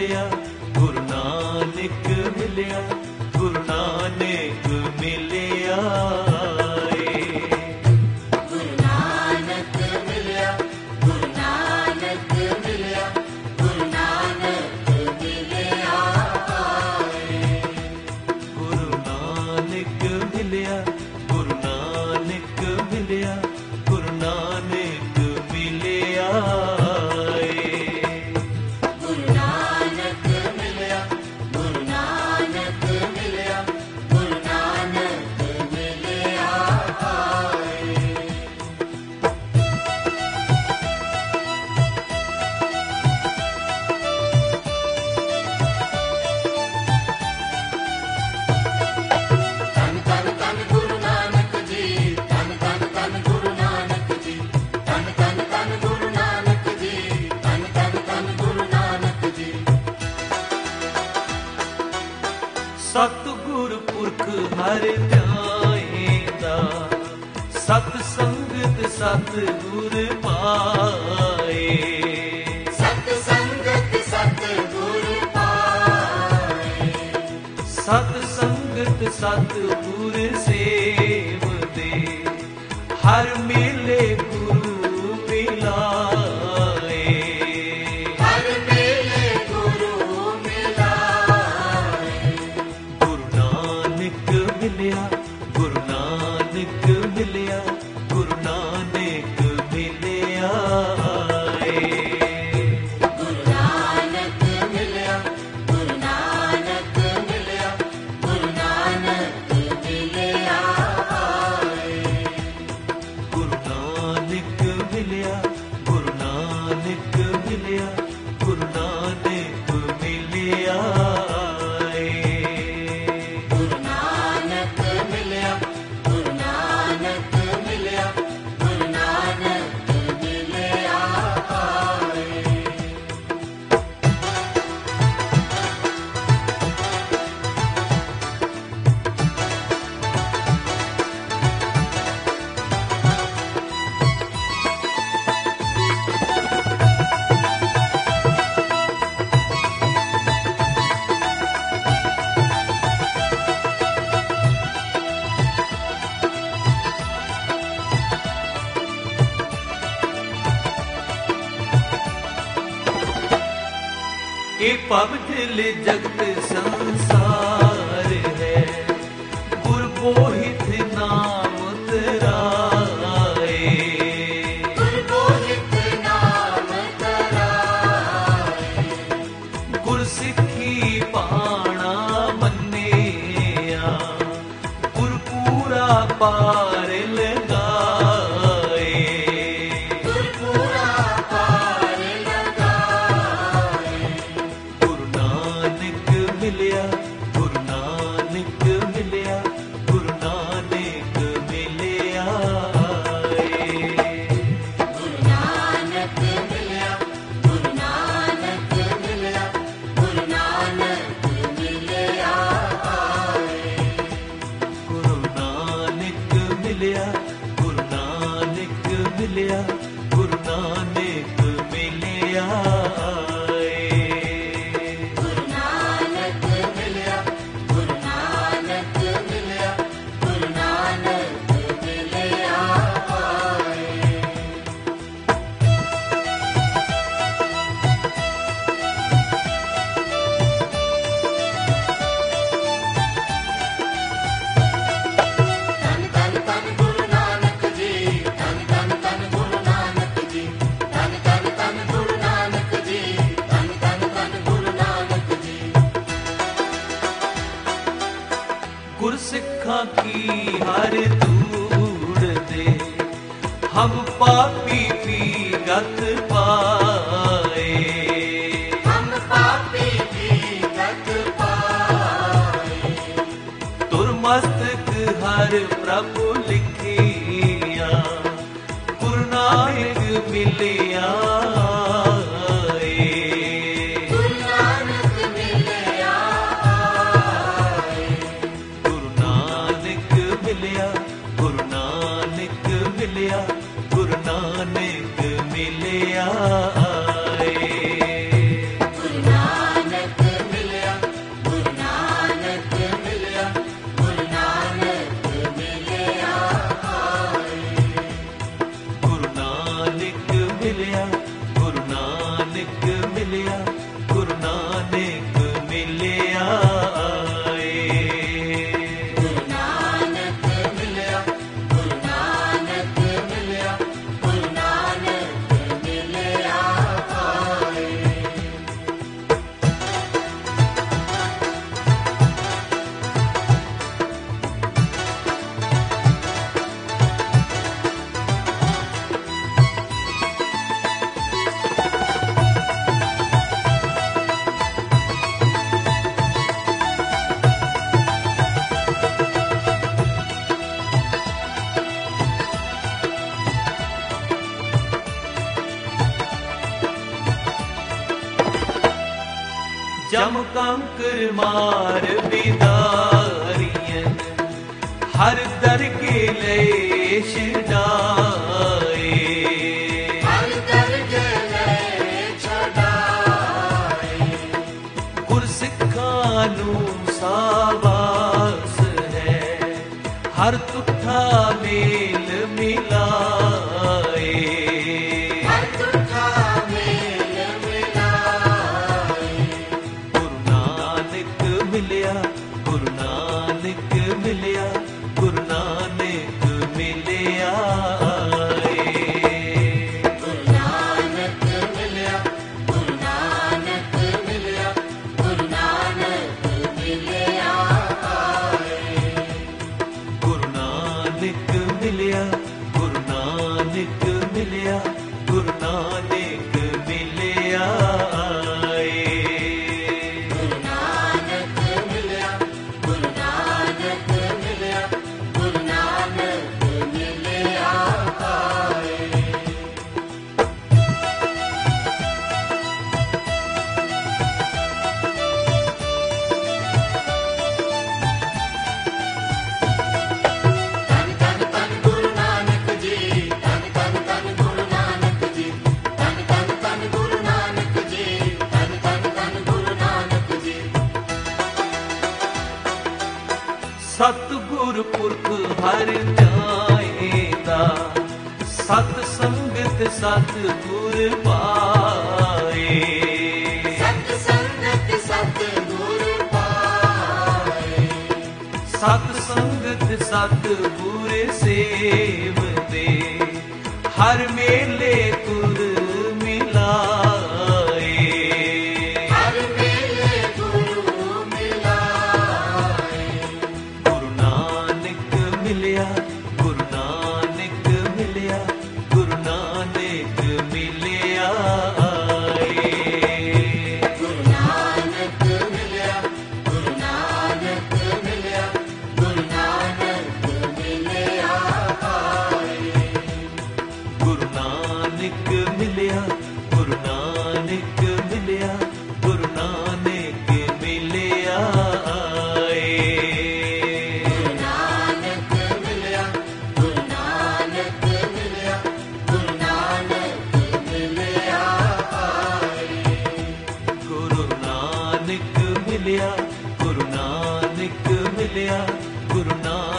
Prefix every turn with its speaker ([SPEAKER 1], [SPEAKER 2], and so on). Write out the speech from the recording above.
[SPEAKER 1] ਮਿਲਿਆ, ਗੁਰੂ ਨਾਨਕ ਮਿਲਿਆ, ਗੁਰੂ ਨਾਨਕ ਮਿਲਿਆ।
[SPEAKER 2] ਗੁਰੂ ਨਾਨਕ ਮਿਲਿਆ, ਗੁਰੂ ਨਾਨਕ ਮਿਲਿਆ, ਗੁਰੂ ਨਾਨਕ ਮਿਲਿਆ।
[SPEAKER 1] ਗੁਰੂ ਨਾਨਕ ਮਿਲਿਆ, ਗੁਰੂ ਨਾਨਕ ਮਿਲਿਆ, ਗੁਰੂ ਨਾਨਕ ਮਿਲਿਆ।
[SPEAKER 2] ਗੁਰੂ ਨਾਨਕ ਮਿਲਿਆ, ਗੁਰੂ ਨਾਨਕ ਮਿਲਿਆ, ਗੁਰੂ ਨਾਨਕ ਮਿਲਿਆ। ਧੰਨ ਧੰਨ ਧੰਨ ਗੁਰੂ ਨਾਨਕ ਜੀ, ਧੰਨ ਧੰਨ ਧੰਨ ਗੁਰੂ ਨਾਨਕ ਜੀ, ਧੰਨ ਧੰਨ ਧੰਨ ਗੁਰੂ ਨਾਨਕ ਜੀ, ਧੰਨ ਧੰਨ ਧੰਨ ਗੁਰੂ ਨਾਨਕ ਜੀ।
[SPEAKER 1] ਸਤਿਗੁਰ ਪੁਰਖ ਹਰਿ ਧਿਆਏਂਦਾ, ਸਤ ਸੰਗਤ ਸਤਿਗੁਰ ਪਾਏ।
[SPEAKER 2] ਸਤ ਸੰਗਤ ਸਤਿਗੁਰ ਪਾਏ,
[SPEAKER 1] ਸਤ ਸੰਗਤ ਸਤਿਗੁਰ ਸੇਵਦੇ, ਹਰ ਮੇਲੇ ਗੁਰੂ ਮਿਲਾਏ।
[SPEAKER 2] ਹਰ ਵੇਲੇ ਗੁਰੂ ਮਿਲਾਏ।
[SPEAKER 1] ਗੁਰੂ ਨਾਨਕ ਮਿਲਿਆ, ਗੁਰੂ ਨਾਨਕ ਮਿਲਿਆ, ਗੁਰੂ ਨਾਨਕ ਮਿਲਿਆ।
[SPEAKER 2] ਗੁਰੂ ਨਾਨਕ ਮਿਲਿਆ, ਗੁਰੂ ਨਾਨਕ ਮਿਲਿਆ, ਗੁਰੂ ਨਾਨਕ ਮਿਲਿਆ।
[SPEAKER 1] ਗੁਰੂ ਨਾਨਕ ਮਿਲਿਆ, ਗੁਰੂ ਨਾਨਕ ਮਿਲਿਆ, ਗੁਰੂ ਨਾਨਕ ਮਿਲਿਆ।
[SPEAKER 2] ਗੁਰੂ ਨਾਨਕ ਮਿਲਿਆ, ਗੁਰੂ ਨਾਨਕ ਮਿਲਿਆ, ਗੁਰੂ ਨਾਨਕ ਮਿਲਿਆ।
[SPEAKER 1] ਇਹ ਭਵ ਦਿਲ ਜਗਤ ਸੰਸਾਰ ਹੈ, ਗੁਰ ਬੋਹਿਤ ਨਾਮ ਤਰਾਏ।
[SPEAKER 2] ਗੁਰ ਗੋਹਿਤ ਨਾਮ ਤਰਾਏ,
[SPEAKER 1] ਗੁਰ ਸਿੱਖੀ ਪਾਣਾ ਮੰਨਿਆ, ਗੁਰ ਪੂਰਾ ਪਾਰ ਲਗਾਏ।
[SPEAKER 2] ਗੁਰ ਪੂਰਾ ਪਾਰ ਲਗਾਏ।
[SPEAKER 1] ਗੁਰੂ ਨਾਨਕ ਮਿਲਿਆ, ਗੁਰੂ ਨਾਨਕ ਮਿਲਿਆ, ਗੁਰੂ ਨਾਨਕ ਮਿਲਿਆ।
[SPEAKER 2] ਗੁਰੂ ਨਾਨਕ ਮਿਲਿਆ, ਗੁਰੂ ਨਾਨਕ ਮਿਲਿਆ, ਗੁਰੂ ਨਾਨਕ ਮਿਲਿਆ।
[SPEAKER 1] ਗੁਰੂ ਨਾਨਕ ਮਿਲਿਆ, ਗੁਰੂ ਨਾਨਕ ਮਿਲਿਆ, ਗੁਰੂ ਨਾਨਕ ਮਿਲਿਆ।
[SPEAKER 2] ਗੁਰੂ ਨਾਨਕ ਮਿਲਿਆ, ਗੁਰੂ ਨਾਨਕ ਮਿਲਿਆ, ਗੁਰੂ ਨਾਨਕ ਮਿਲਿਆ। ਧੰਨ ਧੰਨ ਧੰਨ ਗੁਰੂ ਨਾਨਕ ਜੀ, ਧੰਨ ਧੰਨ ਧੰਨ ਗੁਰੂ ਨਾਨਕ ਜੀ, ਧੰਨ ਧੰਨ ਧੰਨ ਗੁਰੂ ਨਾਨਕ ਜੀ, ਧੰਨ ਧੰਨ ਧੰਨ ਗੁਰੂ ਨਾਨਕ ਜੀ।
[SPEAKER 1] ਗੁਰ ਸਿੱਖਾਂ ਕੀ ਹਰ ਧੂੜ ਦੇ, ਹਮ ਪਾਪੀ ਵੀ ਗਤ ਪਾਏ।
[SPEAKER 2] ਹਮ ਪਾਪੀ ਵੀ ਗਤ ਪਾਏ,
[SPEAKER 1] ਤੁਰਮਸਤਕ ਹਰ ਪ੍ਰਭੂ ਲਿਖਿਆ, ਗੁਰੂ ਨਾਨਕ ਮਿਲਿਆ।
[SPEAKER 2] ਗੁਰੂ ਨਾਨਕ ਮਿਲਿਆ।
[SPEAKER 1] ਗੁਰੂ ਨਾਨਕ ਮਿਲਿਆ, ਗੁਰੂ ਨਾਨਕ ਮਿਲਿਆ, ਗੁਰੂ ਨਾਨਕ ਮਿਲਿਆ।
[SPEAKER 2] ਗੁਰੂ ਨਾਨਕ
[SPEAKER 1] चमकंकर मार बिदारियन हर दर के ले छड़ाए
[SPEAKER 2] हर दर के ले छड़ाए
[SPEAKER 1] गुरसिखां नू साबास है हर तुठा मेल मिलाए
[SPEAKER 2] हर तुठा मेल मिलाए
[SPEAKER 1] गुरु नानक मिलिया गुरु नानक मिलिया गुरु नानक मिलिया
[SPEAKER 2] गुरु नानक मिलिया गुरु नानक मिलिया गुरु नानक मिलिया
[SPEAKER 1] गुरु नानक मिलिया गुरु नानक मिलिया गुरु नानक मिलिया
[SPEAKER 2] गुरु नानक मिलिया गुरु नानक मिलिया गुरु नानक मिलिया तन तन तन गुरु नानक जी तन तन तन गुरु नानक जी तन तन तन गुरु नानक जी तन तन तन गुरु नानक जी
[SPEAKER 1] सतगुर पुरख हर जाएदा सत संगत सतगुर पाए
[SPEAKER 2] सत संगत सतगुरु पाए
[SPEAKER 1] सत संगत सतगुर सेवते हर मेले तुर मिलाए
[SPEAKER 2] हर मेले गुरु मिलाए
[SPEAKER 1] गुरु नानक मिलिया गुरु नानक मिलिया गुरु नानक मिलिया
[SPEAKER 2] गुरु नानक मिलिया गुरु नानक मिलिया गुरु नानक मिलिया
[SPEAKER 1] गुरु नानक मिलिया गुरु नानक मिलिया गुरु नानक मिलिया
[SPEAKER 2] गुरु नानक मिलिया गुरु नानक मिलिया गुरु नानक मिलिया
[SPEAKER 1] गुरु नानक मिलिया गुरु नानक मिलिया गुरु नानक